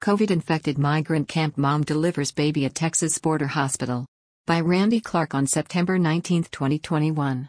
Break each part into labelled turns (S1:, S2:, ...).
S1: COVID-infected migrant camp mom delivers baby at Texas border hospital. By Randy Clark on September 19, 2021.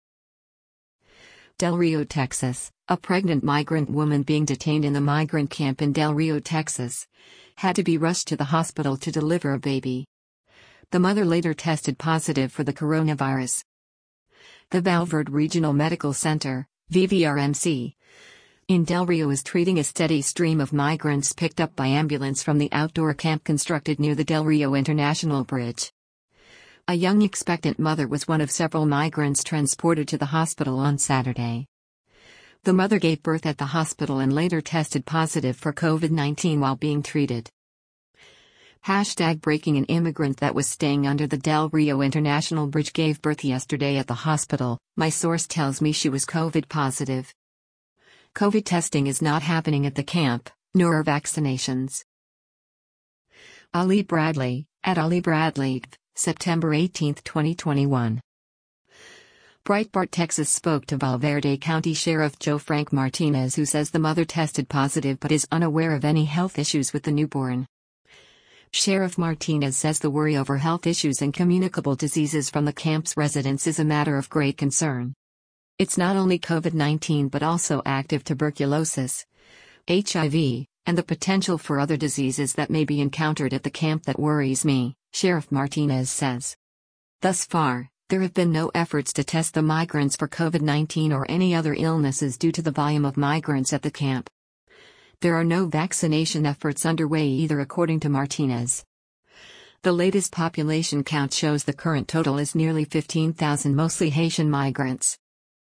S1: Del Rio, Texas. A pregnant migrant woman being detained in the migrant camp in Del Rio, Texas, had to be rushed to the hospital to deliver a baby. The mother later tested positive for the coronavirus. The Val Verde Regional Medical Center, VVRMC, in Del Rio is treating a steady stream of migrants picked up by ambulance from the outdoor camp constructed near the Del Rio International Bridge. A young expectant mother was one of several migrants transported to the hospital on Saturday. The mother gave birth at the hospital and later tested positive for COVID-19 while being treated. #breaking an immigrant that was staying under the Del Rio International Bridge gave birth yesterday at the hospital. My source tells me she was COVID positive. COVID testing is not happening at the camp, nor are vaccinations. Ali Bradley, at Ali Bradley, September 18, 2021. Breitbart Texas spoke to Val Verde County Sheriff Joe Frank Martinez, who says the mother tested positive but is unaware of any health issues with the newborn. Sheriff Martinez says the worry over health issues and communicable diseases from the camp's residents is a matter of great concern. It's not only COVID-19 but also active tuberculosis, HIV, and the potential for other diseases that may be encountered at the camp that worries me, Sheriff Martinez says. Thus far, there have been no efforts to test the migrants for COVID-19 or any other illnesses due to the volume of migrants at the camp. There are no vaccination efforts underway either, according to Martinez. The latest population count shows the current total is nearly 15,000, mostly Haitian migrants.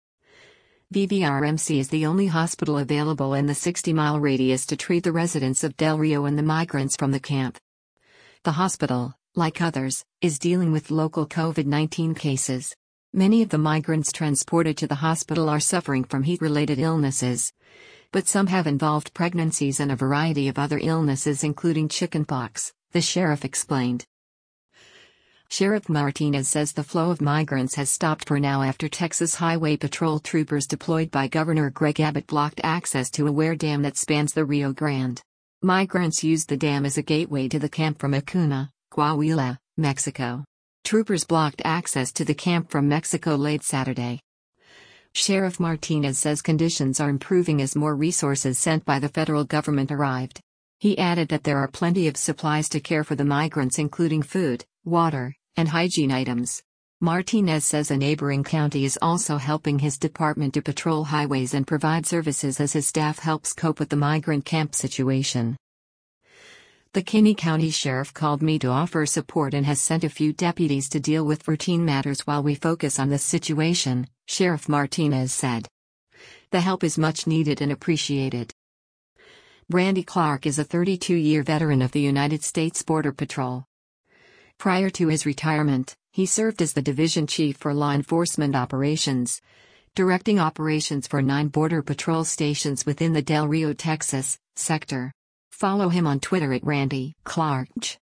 S1: VVRMC is the only hospital available in the 60-mile radius to treat the residents of Del Rio and the migrants from the camp. The hospital, like others, is dealing with local COVID-19 cases. Many of the migrants transported to the hospital are suffering from heat-related illnesses, but some have involved pregnancies and a variety of other illnesses including chickenpox, the sheriff explained. Sheriff Martinez says the flow of migrants has stopped for now after Texas Highway Patrol troopers deployed by Governor Greg Abbott blocked access to a weir dam that spans the Rio Grande. Migrants used the dam as a gateway to the camp from Acuna, Coahuila, Mexico. Troopers blocked access to the camp from Mexico late Saturday. Sheriff Martinez says conditions are improving as more resources sent by the federal government arrived. He added that there are plenty of supplies to care for the migrants, including food, water, and hygiene items. Martinez says a neighboring county is also helping his department to patrol highways and provide services as his staff helps cope with the migrant camp situation. The Kinney County Sheriff called me to offer support and has sent a few deputies to deal with routine matters while we focus on this situation, Sheriff Martinez said. The help is much needed and appreciated. Randy Clark is a 32-year veteran of the United States Border Patrol. Prior to his retirement, he served as the division chief for law enforcement operations, directing operations for 9 border patrol stations within the Del Rio, Texas, sector. Follow him on Twitter at Randy Clark.